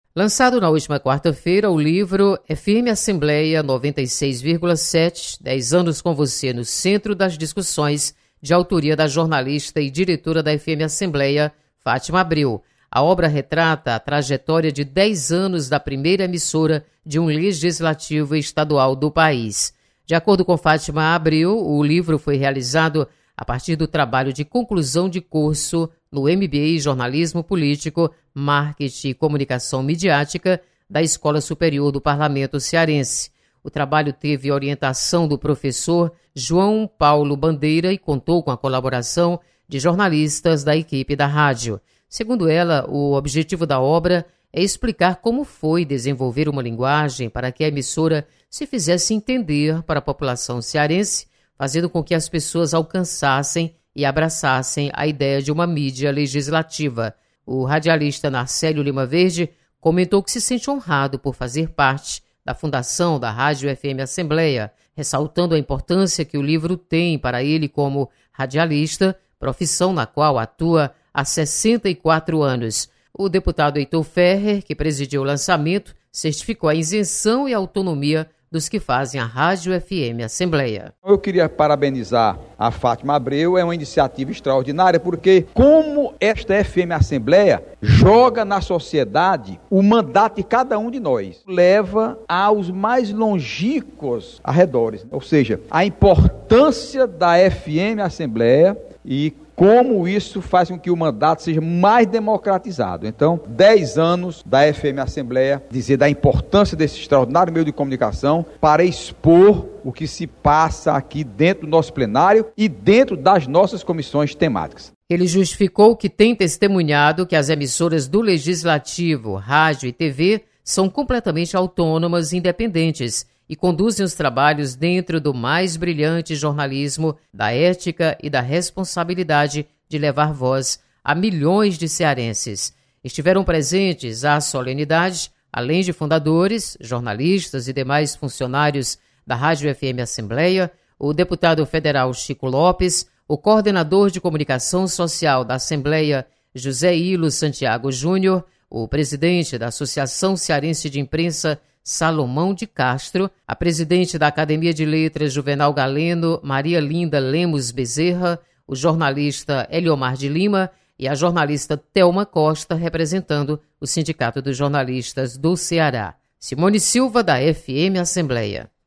Lançado na última quarta-feira, o livro FM Assembleia 96,7, 10 anos com você no centro das discussões, de autoria da jornalista e diretora da FM Assembleia, Fátima Abreu. A obra retrata a trajetória de 10 anos da primeira emissora de um legislativo estadual do país. De acordo com Fátima Abreu, o livro foi realizado a partir do trabalho de conclusão de curso no MBA Jornalismo Político, Marketing e Comunicação Midiática da Escola Superior do Parlamento Cearense. O trabalho teve orientação do professor João Paulo Bandeira e contou com a colaboração de jornalistas da equipe da rádio. Segundo ela, o objetivo da obra é explicar como foi desenvolver uma linguagem para que a emissora se fizesse entender para a população cearense, fazendo com que as pessoas alcançassem e abraçassem a ideia de uma mídia legislativa. O radialista Narcélio Lima Verde comentou que se sente honrado por fazer parte da fundação da Rádio FM Assembleia, ressaltando a importância que o livro tem para ele como radialista, profissão na qual atua há 64 anos. O deputado Heitor Ferrer, que presidiu o lançamento, certificou a isenção e autonomia dos que fazem a Rádio FM Assembleia. Eu queria parabenizar a Fátima Abreu, é uma iniciativa extraordinária, porque como esta FM Assembleia joga na sociedade o mandato de cada um de nós, leva aos mais longínquos arredores, ou seja, a importância da FM Assembleia e como isso faz com que o mandato seja mais democratizado. Então, 10 anos da FM Assembleia, dizer da importância desse extraordinário meio de comunicação para expor o que se passa aqui dentro do nosso plenário e dentro das nossas comissões temáticas. Ele justificou que tem testemunhado que as emissoras do Legislativo, rádio e TV são completamente autônomas e independentes e conduzem os trabalhos dentro do mais brilhante jornalismo, da ética e da responsabilidade de levar voz a milhões de cearenses. Estiveram presentes à solenidade, além de fundadores, jornalistas e demais funcionários da Rádio FM Assembleia, o deputado federal Chico Lopes, o coordenador de comunicação social da Assembleia, José Ilo Santiago Júnior, o presidente da Associação Cearense de Imprensa, Salomão de Castro, a presidente da Academia de Letras Juvenal Galeno, Maria Linda Lemos Bezerra, o jornalista Eliomar de Lima e a jornalista Thelma Costa, representando o Sindicato dos Jornalistas do Ceará. Simone Silva, da FM Assembleia.